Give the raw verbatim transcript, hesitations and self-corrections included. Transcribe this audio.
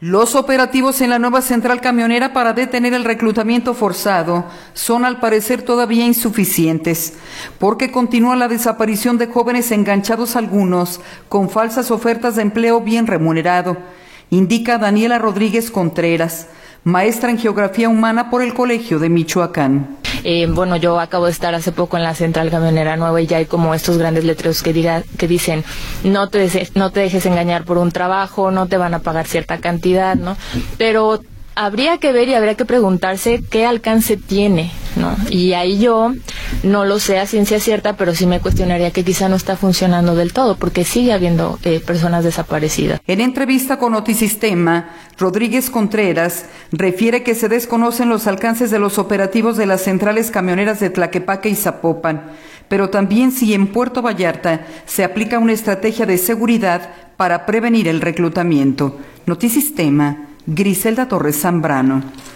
Los operativos en la nueva central camionera para detener el reclutamiento forzado son al parecer todavía insuficientes, porque continúa la desaparición de jóvenes enganchados algunos con falsas ofertas de empleo bien remunerado, indica Daniela Rodríguez Contreras, maestra en Geografía Humana por el Colegio de Michoacán. Eh, bueno, yo acabo de estar hace poco en la central camionera nueva y ya hay como estos grandes letreros que diga, que dicen no te, dejes, no te dejes engañar por un trabajo, no te van a pagar cierta cantidad, ¿no? Pero habría que ver y habría que preguntarse qué alcance tiene, ¿no? Y ahí yo no lo sé a ciencia cierta, pero sí me cuestionaría que quizá no está funcionando del todo, porque sigue habiendo eh, personas desaparecidas. En entrevista con Notisistema, Rodríguez Contreras refiere que se desconocen los alcances de los operativos de las centrales camioneras de Tlaquepaque y Zapopan, pero también si en Puerto Vallarta se aplica una estrategia de seguridad para prevenir el reclutamiento. Notisistema, Griselda Torres Zambrano.